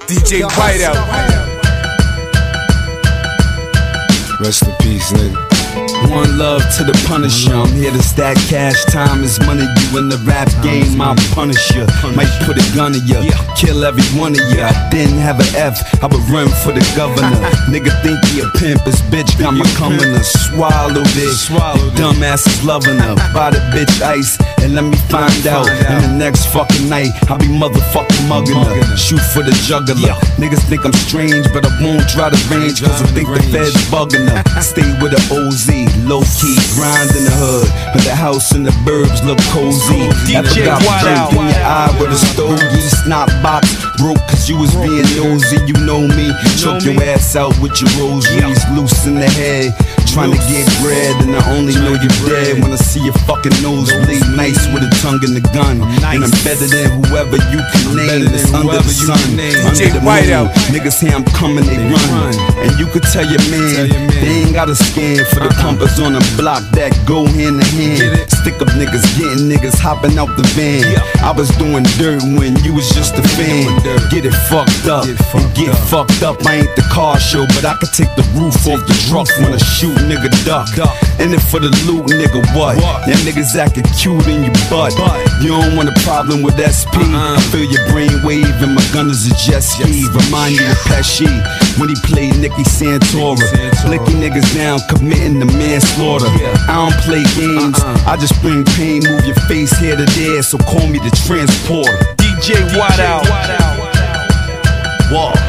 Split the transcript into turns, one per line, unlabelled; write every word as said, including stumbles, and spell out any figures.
D J Whiteout.
Rest in peace, nigga.
One love to the Punisher. I'm here to stack cash. Time is money. You in the rap game, I'll punish you. Might put a gun in you, kill every one of you. I didn't have an F, I would run for the governor. Nigga think he a pimp, his bitch got my coming to swallow it. Dumbass is loving her. Buy the bitch ice and let me find out. And the next fucking night, I'll be motherfucking mugging her. Shoot for the juggler. Niggas think I'm strange, but I won't try to range, cause I think the feds bugging her. Stay with the O Z, low key, grind in the hood, but the house and the burbs look cozy.
D J Whiteout.
In your eye with a stogie, snot box broke cause you was being nosy. You know me, choke your ass out with your rosaries, loose in the head, trying to get bread, and I only know you're dead when I see your fucking nose bleed. Nice with a tongue in the gun, and I'm better than whoever you can name. It's under the sun, under the moon. Niggas say I'm coming, they run, and you could tell your man they ain't got a scan for the pumpers on the block that go hand in hand. Stick up niggas, getting niggas hopping out the van. I was doing dirt when you was just a fan. Get it fucked up, and get fucked up. I ain't the car show, but I could take the roof off the truck when I shoot nigga duck. In it for the loot, nigga, what? Them niggas acting cute in your butt. You don't want a problem with S P. I feel your brain wave and my gun is a jet ski. Remind you of Pesci when he played Nicky Santora. Flicking niggas down, committing the manslaughter. I don't play games, I just bring pain. Move your face here to there, so call me the transporter.
D J Whiteout.
Walk.